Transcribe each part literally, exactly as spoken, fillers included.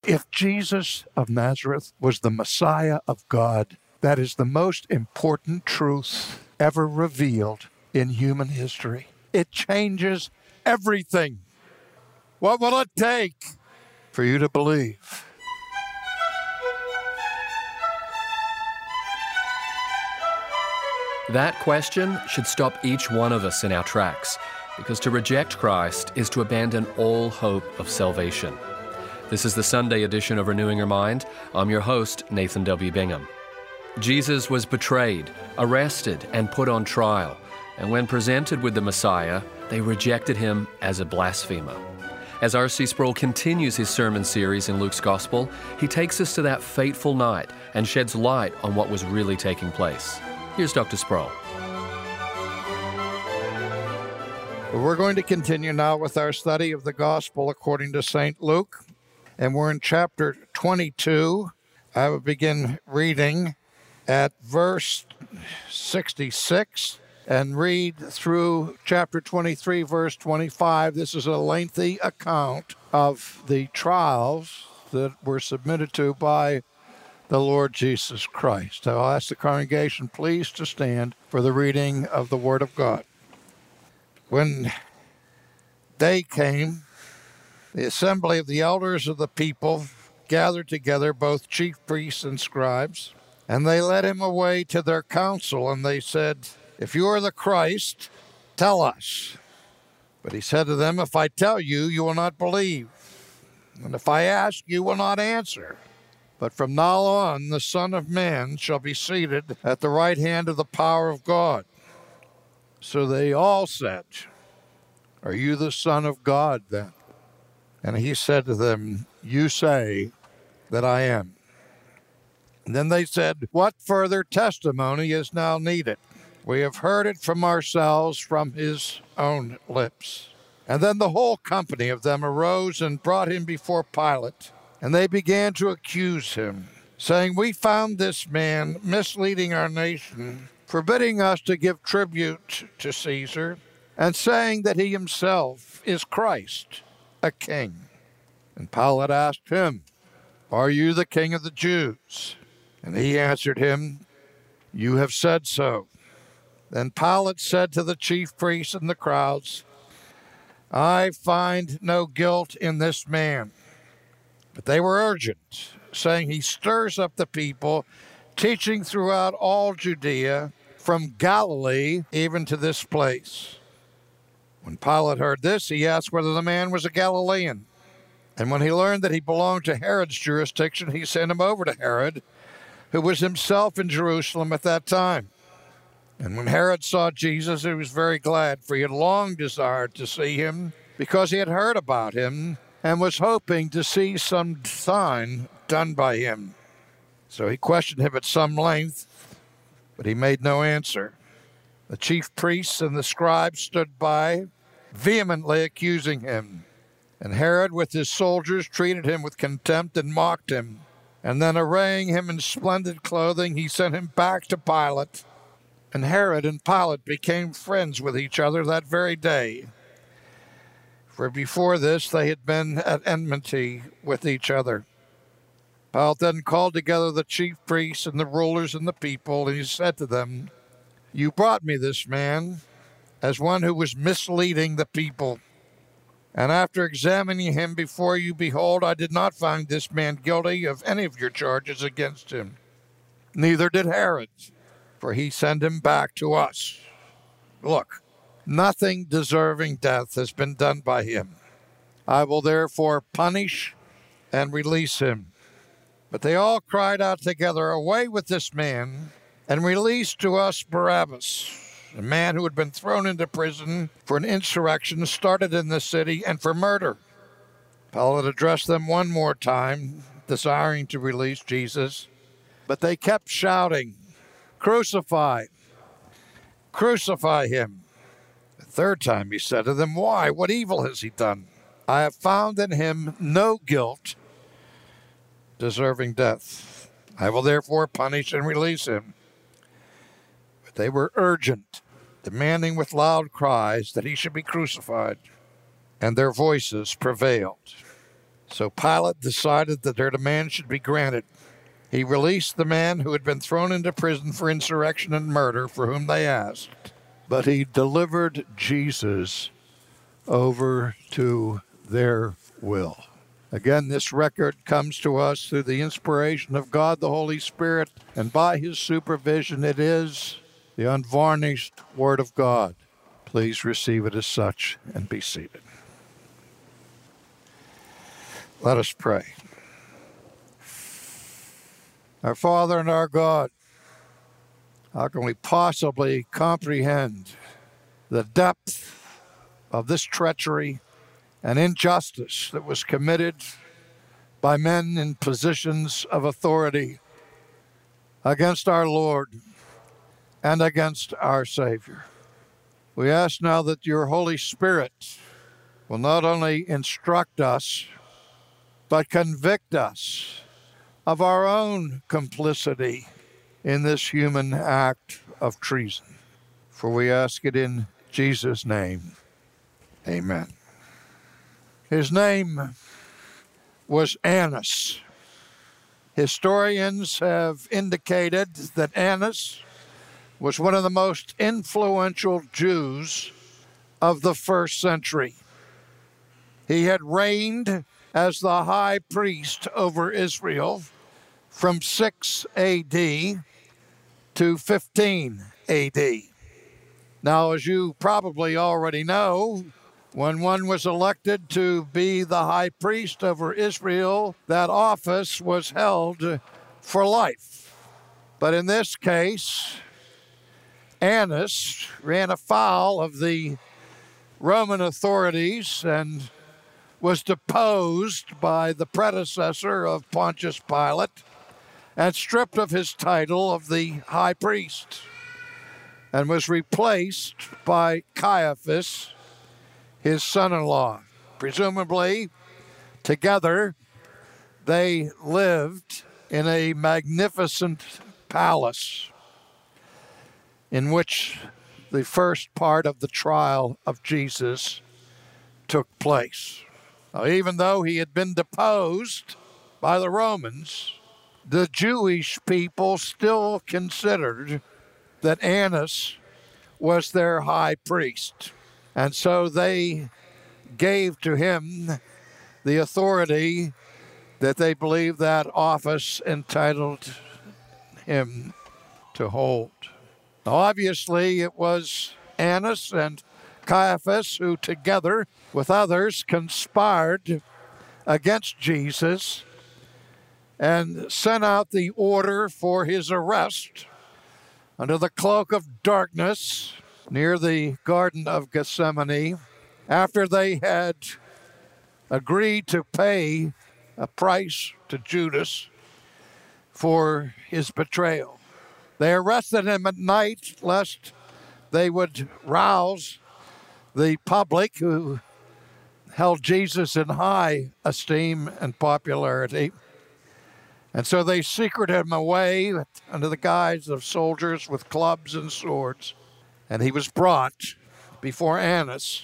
If Jesus of Nazareth was the Messiah of God, that is the most important truth ever revealed in human history. It changes everything. What will it take for you to believe? That question should stop each one of us in our tracks, because to reject Christ is to abandon all hope of salvation. This is the Sunday edition of Renewing Your Mind. I'm your host, Nathan W. Bingham. Jesus was betrayed, arrested, and put on trial, and when presented with the Messiah, they rejected him as a blasphemer. As R C Sproul continues his sermon series in Luke's Gospel, he takes us to that fateful night and sheds light on what was really taking place. Here's Doctor Sproul. We're going to continue now with our study of the Gospel according to Saint Luke, and we're in chapter twenty-two. I will begin reading at verse sixty-six and read through chapter twenty-three, verse twenty-five. This is a lengthy account of the trials that were submitted to by the Lord Jesus Christ. I'll ask the congregation please to stand for the reading of the Word of God. When day came, the assembly of the elders of the people gathered together, both chief priests and scribes, and they led him away to their council, and they said, "If you are the Christ, tell us." But he said to them, "If I tell you, you will not believe, and if I ask, you will not answer. But from now on, the Son of Man shall be seated at the right hand of the power of God." So they all said, "Are you the Son of God then?" And he said to them, "You say that I am." And then they said, "What further testimony is now needed? We have heard it from ourselves, from his own lips." And then the whole company of them arose and brought him before Pilate. And they began to accuse him, saying, "We found this man misleading our nation, forbidding us to give tribute to Caesar, and saying that he himself is Christ, a king." And Pilate asked him, "Are you the king of the Jews?" And he answered him, "You have said so." Then Pilate said to the chief priests and the crowds, "I find no guilt in this man." But they were urgent, saying, "He stirs up the people, teaching throughout all Judea, from Galilee even to this place." When Pilate heard this, he asked whether the man was a Galilean. And when he learned that he belonged to Herod's jurisdiction, he sent him over to Herod, who was himself in Jerusalem at that time. And when Herod saw Jesus, he was very glad, for he had long desired to see him, because he had heard about him, and was hoping to see some sign done by him. So he questioned him at some length, but he made no answer. The chief priests and the scribes stood by, vehemently accusing him. And Herod, with his soldiers, treated him with contempt and mocked him. And then, arraying him in splendid clothing, he sent him back to Pilate. And Herod and Pilate became friends with each other that very day. For before this, they had been at enmity with each other. Pilate then called together the chief priests and the rulers and the people, and he said to them, "You brought me this man as one who was misleading the people. And after examining him before you, behold, I did not find this man guilty of any of your charges against him. Neither did Herod, for he sent him back to us. Look, nothing deserving death has been done by him. I will therefore punish and release him." But they all cried out together, "Away with this man, and release to us Barabbas, a man who had been thrown into prison for an insurrection started in the city and for murder." Pilate addressed them one more time, desiring to release Jesus, but they kept shouting, "Crucify! Crucify him!" The third time he said to them, "Why? What evil has he done? I have found in him no guilt deserving death. I will therefore punish and release him." But they were urgent, demanding with loud cries that he should be crucified, and their voices prevailed. So Pilate decided that their demand should be granted. He released the man who had been thrown into prison for insurrection and murder, for whom they asked, but he delivered Jesus over to their will. Again, this record comes to us through the inspiration of God the Holy Spirit, and by his supervision it is the unvarnished Word of God. Please receive it as such and be seated. Let us pray. Our Father and our God, how can we possibly comprehend the depth of this treachery and injustice that was committed by men in positions of authority against our Lord and against our Savior? We ask now that your Holy Spirit will not only instruct us, but convict us of our own complicity in this human act of treason. For we ask it in Jesus' name. Amen. His name was Annas. Historians have indicated that Annas was one of the most influential Jews of the first century. He had reigned as the high priest over Israel from six A D to fifteen A D. Now, as you probably already know, when one was elected to be the high priest over Israel, that office was held for life. But in this case, Annas ran afoul of the Roman authorities and was deposed by the predecessor of Pontius Pilate and stripped of his title of the high priest, and was replaced by Caiaphas, his son-in-law. Presumably, together, they lived in a magnificent palace in which the first part of the trial of Jesus took place. Now, even though he had been deposed by the Romans, the Jewish people still considered that Annas was their high priest. And so they gave to him the authority that they believed that office entitled him to hold. Now, obviously, it was Annas and Caiaphas who, together with others, conspired against Jesus and sent out the order for his arrest under the cloak of darkness near the Garden of Gethsemane, after they had agreed to pay a price to Judas for his betrayal. They arrested him at night lest they would rouse the public, who held Jesus in high esteem and popularity. And so they secreted him away under the guise of soldiers with clubs and swords. And he was brought before Annas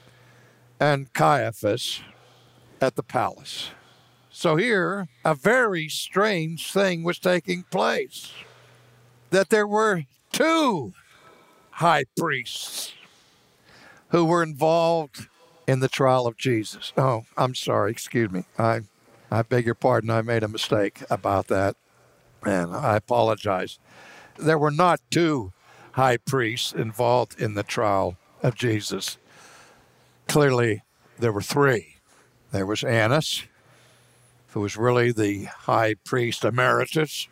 and Caiaphas at the palace. So here, a very strange thing was taking place, that there were two high priests who were involved in the trial of Jesus. Oh, I'm sorry, excuse me. I, I beg your pardon, I made a mistake about that, and I apologize. There were not two high priests involved in the trial of Jesus. Clearly, there were three. There was Annas, who was really the high priest emeritus,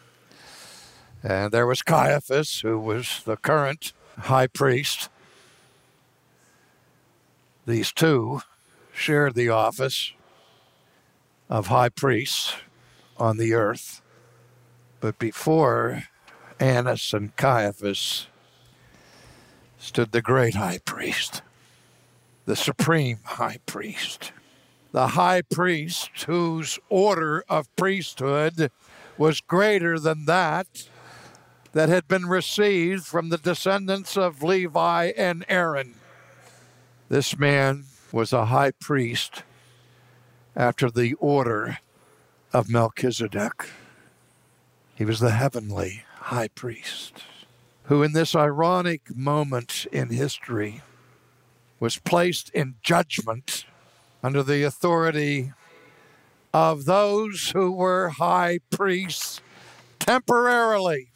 and there was Caiaphas, who was the current high priest. These two shared the office of high priests on the earth. But before Annas and Caiaphas stood the great high priest, the supreme high priest, the high priest whose order of priesthood was greater than that that had been received from the descendants of Levi and Aaron. This man was a high priest after the order of Melchizedek. He was the heavenly high priest, who in this ironic moment in history was placed in judgment under the authority of those who were high priests temporarily,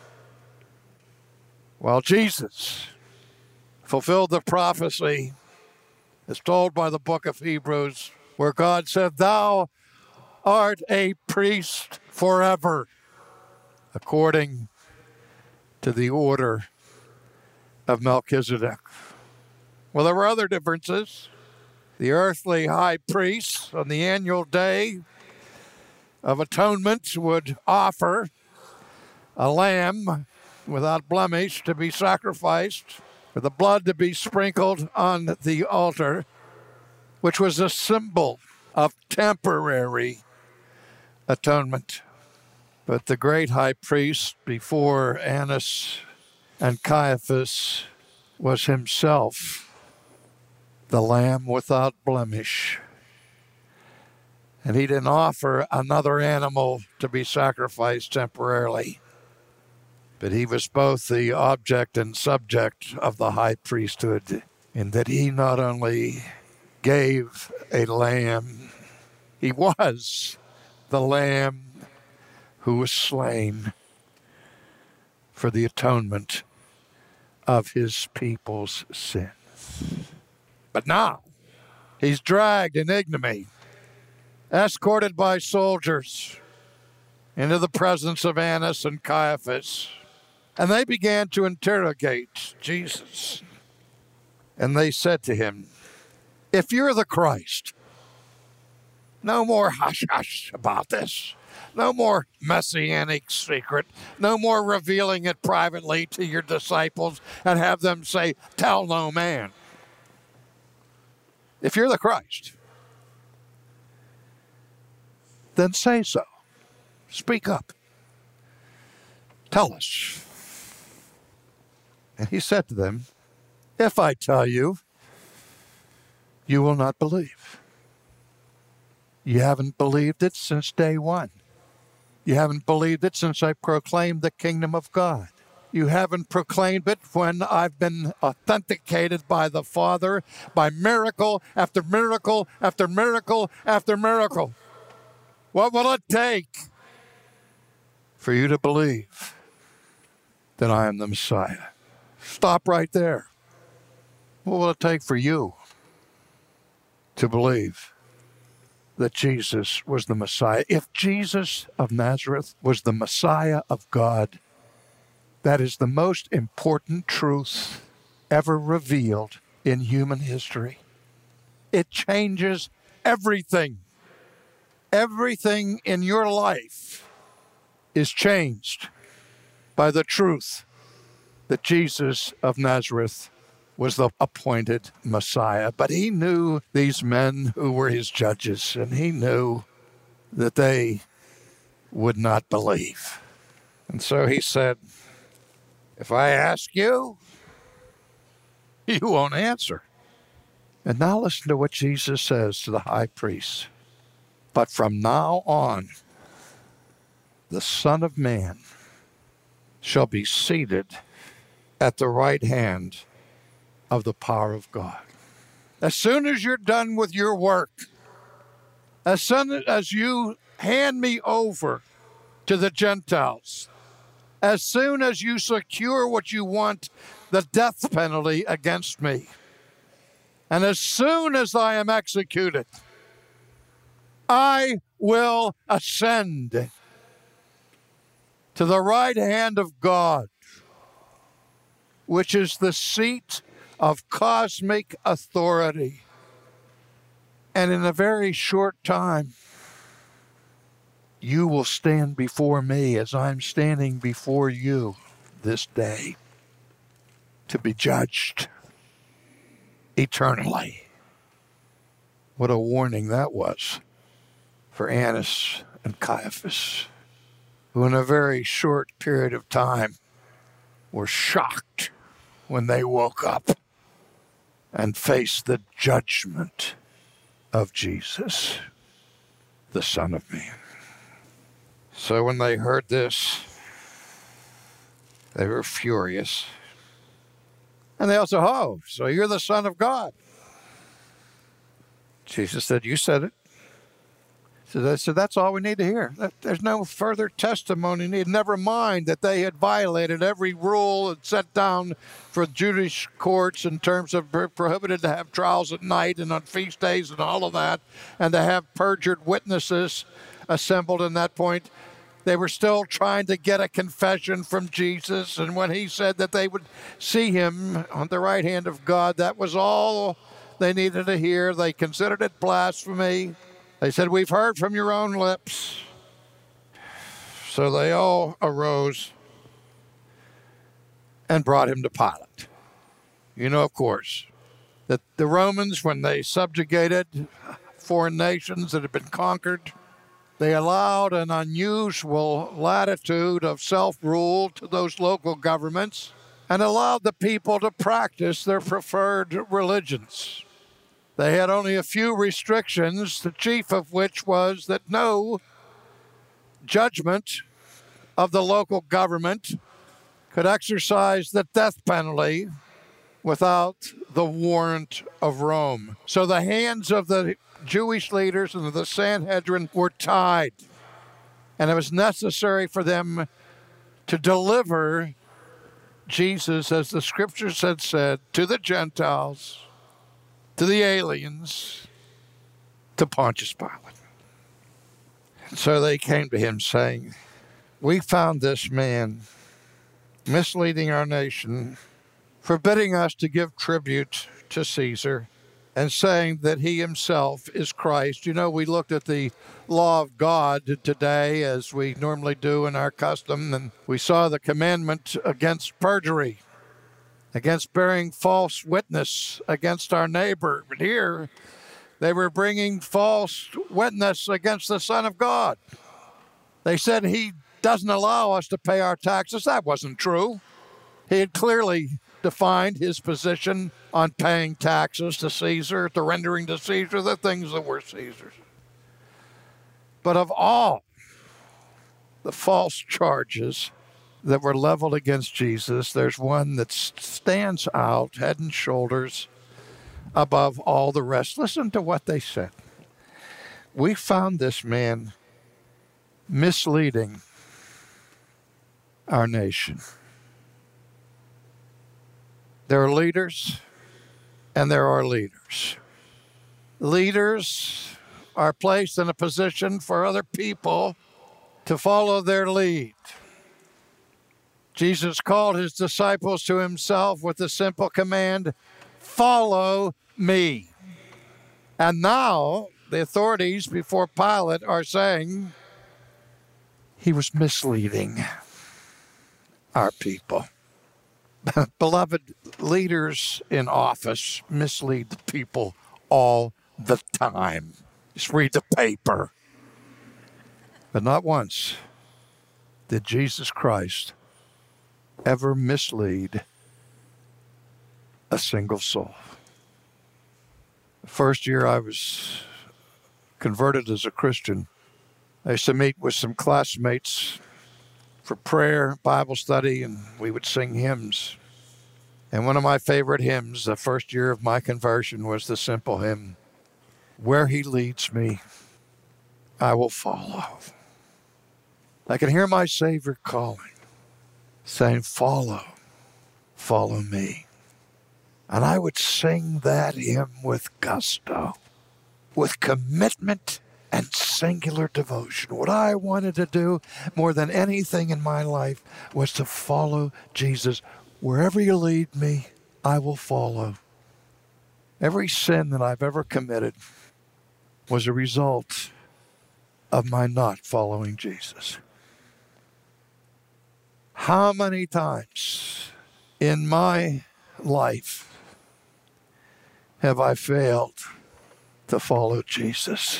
while Jesus fulfilled the prophecy as told by the book of Hebrews, where God said, "Thou art a priest forever," according to the order of Melchizedek. Well, there were other differences. The earthly high priests on the annual day of atonement would offer a lamb without blemish to be sacrificed, for the blood to be sprinkled on the altar, which was a symbol of temporary atonement. But the great high priest before Annas and Caiaphas was himself the lamb without blemish. And he didn't offer another animal to be sacrificed temporarily, but he was both the object and subject of the high priesthood, in that he not only gave a lamb, he was the lamb who was slain for the atonement of his people's sins. But now, he's dragged in ignominy, escorted by soldiers into the presence of Annas and Caiaphas. And they began to interrogate Jesus. And they said to him, "If you're the Christ, no more hush-hush about this. No more messianic secret. No more revealing it privately to your disciples and have them say, 'Tell no man.' If you're the Christ, then say so. Speak up. Tell us." And he said to them, "If I tell you, you will not believe. You haven't believed it since day one. You haven't believed it since I proclaimed the kingdom of God. You haven't proclaimed it when I've been authenticated by the Father by miracle after miracle after miracle after miracle. What will it take for you to believe that I am the Messiah?" Stop right there. What will it take for you to believe that Jesus was the Messiah? If Jesus of Nazareth was the Messiah of God, that is the most important truth ever revealed in human history. It changes everything. Everything in your life is changed by the truth that Jesus of Nazareth was the appointed Messiah. But he knew these men who were his judges, and he knew that they would not believe. And so he said, "If I ask you, you won't answer." And now listen to what Jesus says to the high priest. "But from now on, the Son of Man shall be seated at the right hand of the power of God." As soon as you're done with your work, as soon as you hand me over to the Gentiles, as soon as you secure what you want, the death penalty against me, and as soon as I am executed, I will ascend to the right hand of God, which is the seat of cosmic authority. And in a very short time, you will stand before me as I'm standing before you this day to be judged eternally. What a warning that was for Annas and Caiaphas, who in a very short period of time were shocked when they woke up and faced the judgment of Jesus. the Son of Man. So when they heard this, they were furious. And they also, oh, so you're the Son of God. Jesus said, you said it. So they said, that's all we need to hear. There's no further testimony needed. Never mind that they had violated every rule and set down for Jewish courts in terms of prohibited to have trials at night and on feast days and all of that, and to have perjured witnesses assembled in that point. They were still trying to get a confession from Jesus. And when he said that they would see him on the right hand of God, that was all they needed to hear. They considered it blasphemy. They said, we've heard from your own lips. So they all arose and brought him to Pilate. You know, of course, that the Romans, when they subjugated foreign nations that had been conquered, they allowed an unusual latitude of self-rule to those local governments and allowed the people to practice their preferred religions. They had only a few restrictions, the chief of which was that no judgment of the local government could exercise the death penalty without the warrant of Rome. So the hands of the Jewish leaders and the Sanhedrin were tied, and it was necessary for them to deliver Jesus, as the scriptures had said, to the Gentiles, to the aliens, to Pontius Pilate. And so they came to him saying, we found this man misleading our nation, forbidding us to give tribute to Caesar, and saying that he himself is Christ. You know, we looked at the law of God today, as we normally do in our custom, and we saw the commandment against perjury, against bearing false witness against our neighbor. But here, they were bringing false witness against the Son of God. They said he doesn't allow us to pay our taxes. That wasn't true. He had clearly defined his position on paying taxes to Caesar, to rendering to Caesar the things that were Caesar's. But of all the false charges that were leveled against Jesus, there's one that stands out head and shoulders above all the rest. Listen to what they said. We found this man misleading our nation. There are leaders and there are leaders. Leaders are placed in a position for other people to follow their lead. Jesus called his disciples to himself with the simple command, follow me. And now the authorities before Pilate are saying he was misleading our people. Beloved, leaders in office mislead the people all the time. Just read the paper. But not once did Jesus Christ ever mislead a single soul. The first year I was converted as a Christian, I used to meet with some classmates for prayer, Bible study, and we would sing hymns. And one of my favorite hymns, the first year of my conversion, was the simple hymn, where he leads me, I will follow. I can hear my Savior calling, saying, follow, follow me. And I would sing that hymn with gusto, with commitment and singular devotion. What I wanted to do more than anything in my life was to follow Jesus. Wherever you lead me, I will follow. Every sin that I've ever committed was a result of my not following Jesus. How many times in my life have I failed to follow Jesus?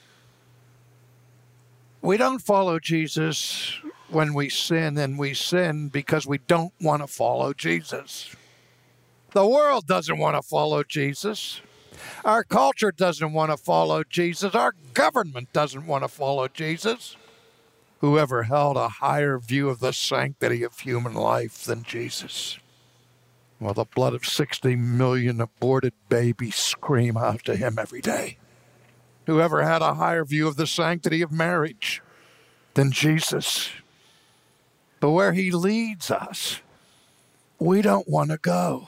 We don't follow Jesus when we sin, and we sin because we don't want to follow Jesus. The world doesn't want to follow Jesus. Our culture doesn't want to follow Jesus. Our government doesn't want to follow Jesus. Whoever held a higher view of the sanctity of human life than Jesus? Well, the blood of sixty million aborted babies scream out to him every day. Whoever had a higher view of the sanctity of marriage than Jesus? But where he leads us, we don't want to go.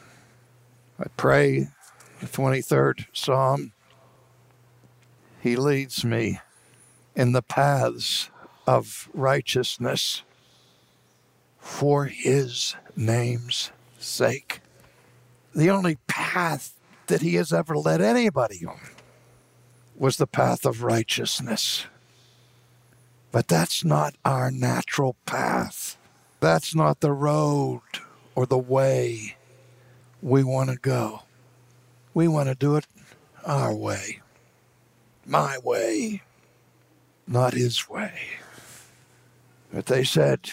I pray the twenty-third Psalm, he leads me in the paths of righteousness for his name's sake. The only path that he has ever led anybody on was the path of righteousness. But that's not our natural path. That's not the road or the way we want to go. We want to do it our way, my way, not his way. But they said,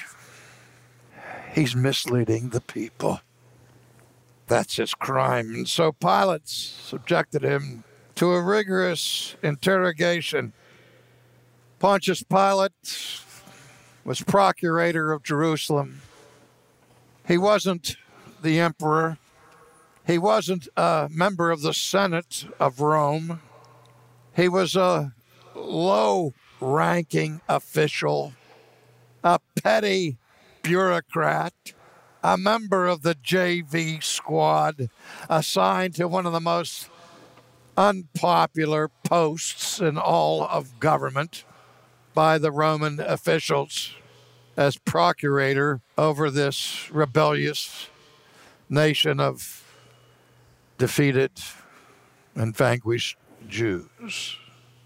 he's misleading the people. That's his crime. And so Pilate subjected him to a rigorous interrogation. Pontius Pilate was procurator of Jerusalem. He wasn't the emperor. He wasn't a member of the Senate of Rome. He was a low-ranking official, a petty bureaucrat, a member of the J V squad, assigned to one of the most unpopular posts in all of government by the Roman officials as procurator over this rebellious nation of defeated and vanquished Jews.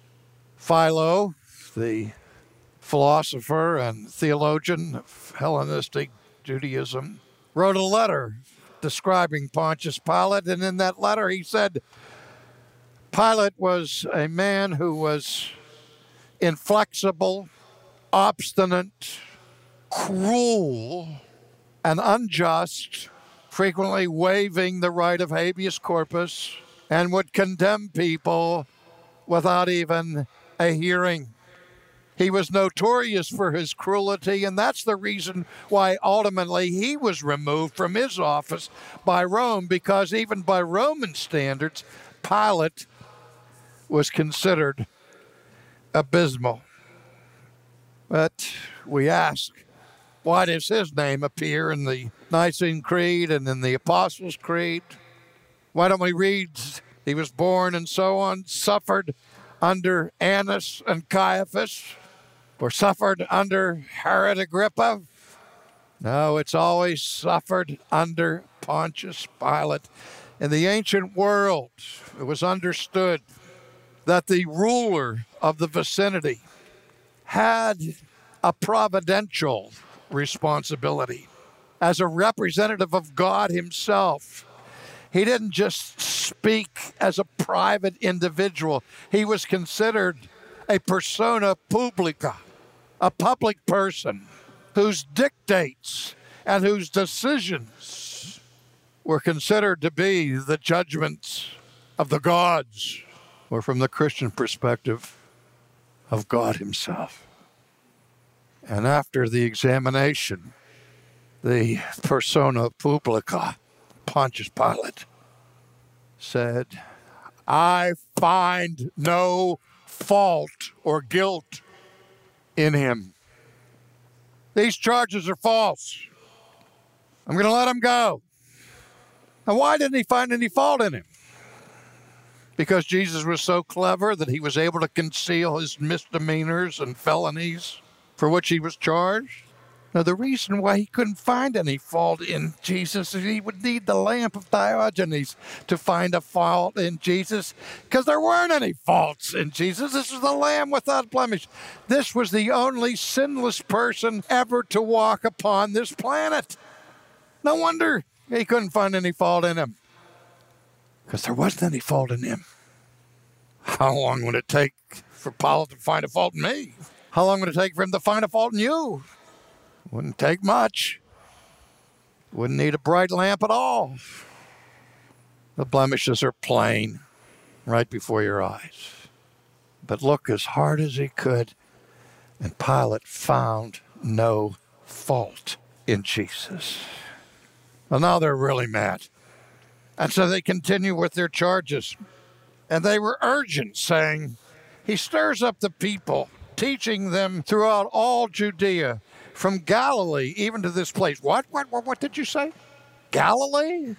Philo, the philosopher and theologian of Hellenistic Judaism, wrote a letter describing Pontius Pilate, and in that letter he said, Pilate was a man who was inflexible, obstinate, cruel, and unjust, frequently waiving the right of habeas corpus, and would condemn people without even a hearing. He was notorious for his cruelty, and that's the reason why ultimately he was removed from his office by Rome, because even by Roman standards, Pilate was considered abysmal. But we ask, why does his name appear in the Nicene Creed and in the Apostles' Creed? Why don't we read, he was born and so on, suffered under Annas and Caiaphas, or suffered under Herod Agrippa? No, it's always suffered under Pontius Pilate. In the ancient world, it was understood that the ruler of the vicinity had a providential responsibility. As a representative of God himself, he didn't just speak as a private individual. He was considered a persona publica, a public person whose dictates and whose decisions were considered to be the judgments of the gods, or from the Christian perspective, of God himself. And after the examination, the persona publica, Pontius Pilate, said, I find no fault or guilt in him. These charges are false. I'm going to let him go. And why didn't he find any fault in him? Because Jesus was so clever that he was able to conceal his misdemeanors and felonies for which he was charged? Now, the reason why he couldn't find any fault in Jesus is he would need the lamp of Diogenes to find a fault in Jesus, because there weren't any faults in Jesus. This was the Lamb without blemish. This was the only sinless person ever to walk upon this planet. No wonder he couldn't find any fault in him, because there wasn't any fault in him. How long would it take for Pilate to find a fault in me? How long would it take for him to find a fault in you? Wouldn't take much. Wouldn't need a bright lamp at all. The blemishes are plain. right before your eyes. But look as hard as he could, and Pilate found no fault in Jesus. Well, now they're really mad. And so they continue with their charges. And they were urgent, saying, he stirs up the people, teaching them throughout all Judea, from Galilee even to this place. What? What? What, what did you say? Galilee?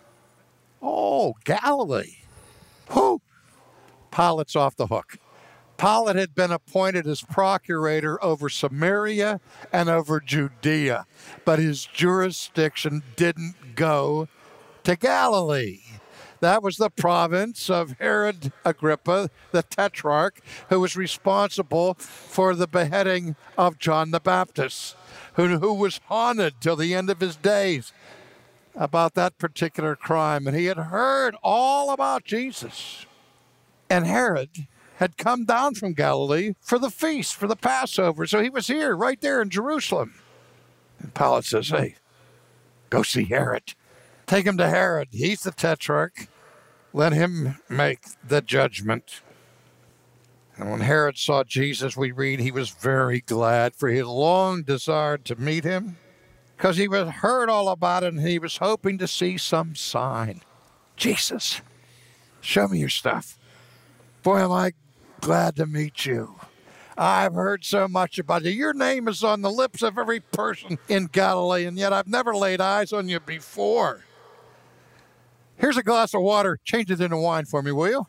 Oh, Galilee. Who? Pilate's off the hook. Pilate had been appointed as procurator over Samaria and over Judea, but his jurisdiction didn't go to Galilee. That was the province of Herod Agrippa, the tetrarch, who was responsible for the beheading of John the Baptist, who, who was haunted till the end of his days about that particular crime. And he had heard all about Jesus. And Herod had come down from Galilee for the feast, for the Passover. So he was here, right there in Jerusalem. And Pilate says, hey, go see Herod. Take him to Herod. He's the tetrarch. Let him make the judgment. And when Herod saw Jesus, we read, he was very glad, for he had long desired to meet him, because he had heard all about it, and he was hoping to see some sign. Jesus, show me your stuff. Boy, am I glad to meet you. I've heard so much about you. Your name is on the lips of every person in Galilee, and yet I've never laid eyes on you before. Here's a glass of water. Change it into wine for me, will you?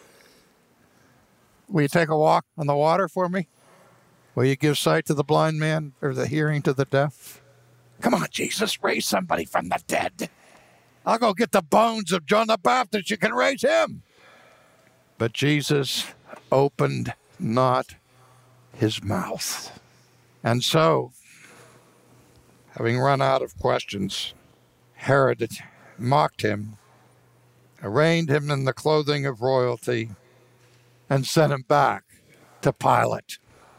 Will you take a walk on the water for me? Will you give sight to the blind man or the hearing to the deaf? Come on, Jesus, raise somebody from the dead. I'll go get the bones of John the Baptist. You can raise him. But Jesus opened not his mouth. And so, having run out of questions, Herod mocked him, arrayed him in the clothing of royalty, and sent him back to Pilate.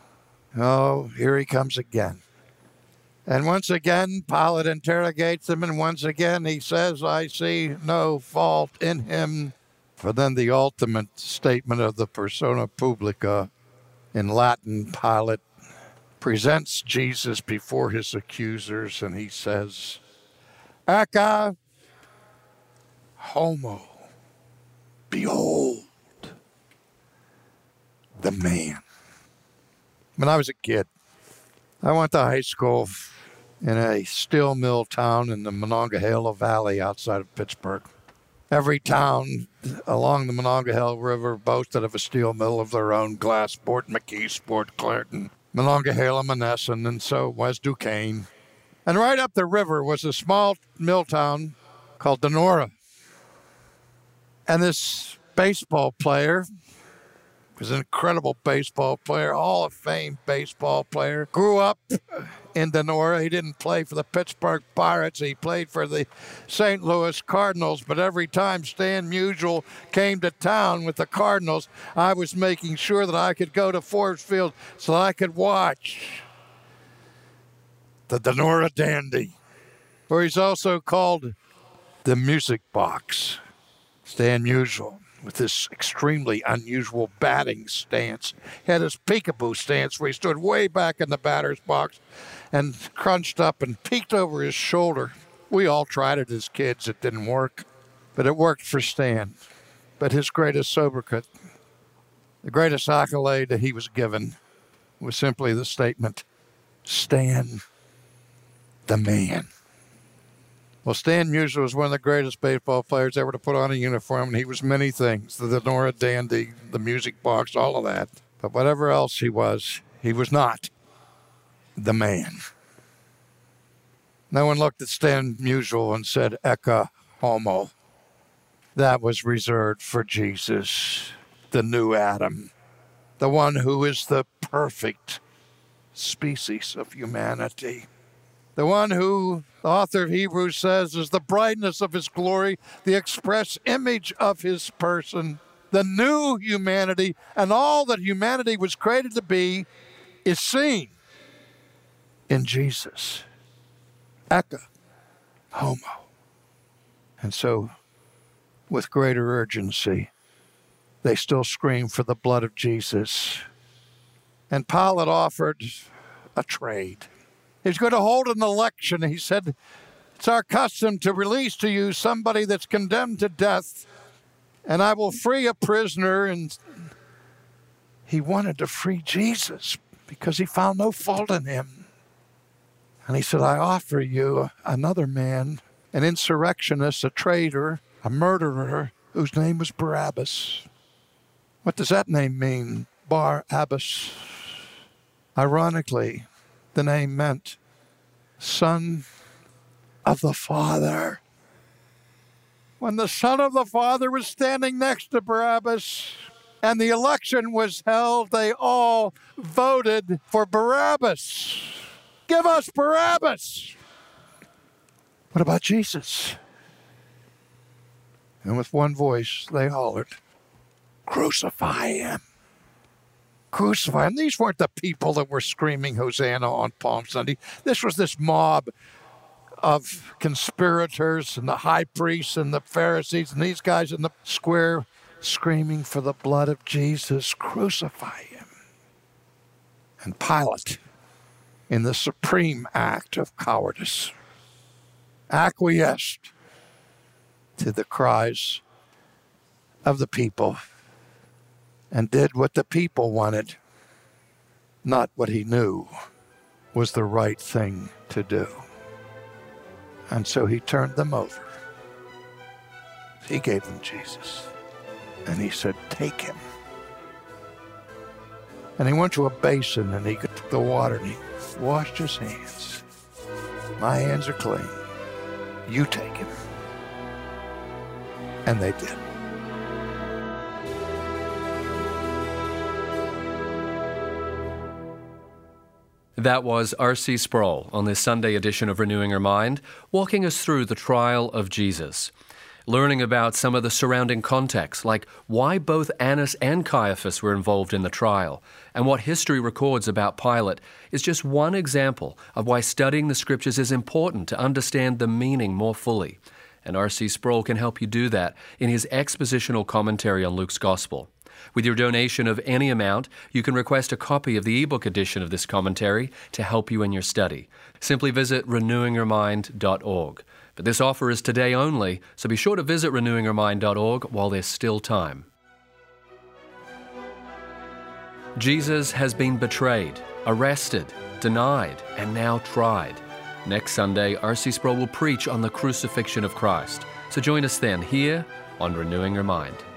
Oh, here he comes again. And once again, Pilate interrogates him, and once again he says, I see no fault in him. For then the ultimate statement of the persona publica, in Latin, Pilate presents Jesus before his accusers, and he says, Ecce homo, behold the man. When I was a kid, I went to high school in a steel mill town in the Monongahela Valley outside of Pittsburgh. Every town along the Monongahela River boasted of a steel mill of their own. Glassport, McKeesport, Clairton, Monongahela, Monessen, and so was Duquesne. And right up the river was a small mill town called Donora. And this baseball player was an incredible baseball player, Hall of Fame baseball player. Grew up in Donora. He didn't play for the Pittsburgh Pirates. He played for the Saint Louis Cardinals. But every time Stan Musial came to town with the Cardinals, I was making sure that I could go to Forbes Field so that I could watch the Donora Dandy, or he's also called the Music Box. Stan Musial, with this extremely unusual batting stance, he had his peekaboo stance where he stood way back in the batter's box and crunched up and peeked over his shoulder. We all tried it as kids. It didn't work, but it worked for Stan. But his greatest sobriquet, the greatest accolade that he was given, was simply the statement, Stan the Man. Well, Stan Musial was one of the greatest baseball players ever to put on a uniform, and he was many things, the Donora Dandy, the Music Box, all of that. But whatever else he was, he was not the man. No one looked at Stan Musial and said, Ecce homo. That was reserved for Jesus, the new Adam, the one who is the perfect species of humanity. The one who, the author of Hebrews says, is the brightness of his glory, the express image of his person, the new humanity, and all that humanity was created to be is seen in Jesus. Ecce homo. And so, with greater urgency, they still scream for the blood of Jesus. And Pilate offered a trade. He's going to hold an election. He said, it's our custom to release to you somebody that's condemned to death, and I will free a prisoner. And he wanted to free Jesus because he found no fault in him. And he said, I offer you another man, an insurrectionist, a traitor, a murderer, whose name was Barabbas. What does that name mean? Bar-Abbas. Ironically, the name meant son of the Father. When the Son of the Father was standing next to Barabbas and the election was held, they all voted for Barabbas. Give us Barabbas! What about Jesus? And with one voice, they hollered, crucify him. Crucify him. These weren't the people that were screaming Hosanna on Palm Sunday. This was this mob of conspirators and the high priests and the Pharisees and these guys in the square screaming for the blood of Jesus. Crucify him. And Pilate, in the supreme act of cowardice, acquiesced to the cries of the people and did what the people wanted, not what he knew was the right thing to do. And so he turned them over. He gave them Jesus. And he said, take him. And he went to a basin and he took the water and he washed his hands. My hands are clean. You take him. And they did. That was R C Sproul on this Sunday edition of Renewing Your Mind, walking us through the trial of Jesus, learning about some of the surrounding context, like why both Annas and Caiaphas were involved in the trial, and what history records about Pilate is just one example of why studying the Scriptures is important to understand the meaning more fully. And R C Sproul can help you do that in his expositional commentary on Luke's Gospel. With your donation of any amount, you can request a copy of the ebook edition of this commentary to help you in your study. Simply visit renewing your mind dot org. But this offer is today only, so be sure to visit renewing your mind dot org while there's still time. Jesus has been betrayed, arrested, denied, and now tried. Next Sunday, R C Sproul will preach on the crucifixion of Christ. So join us then here on Renewing Your Mind.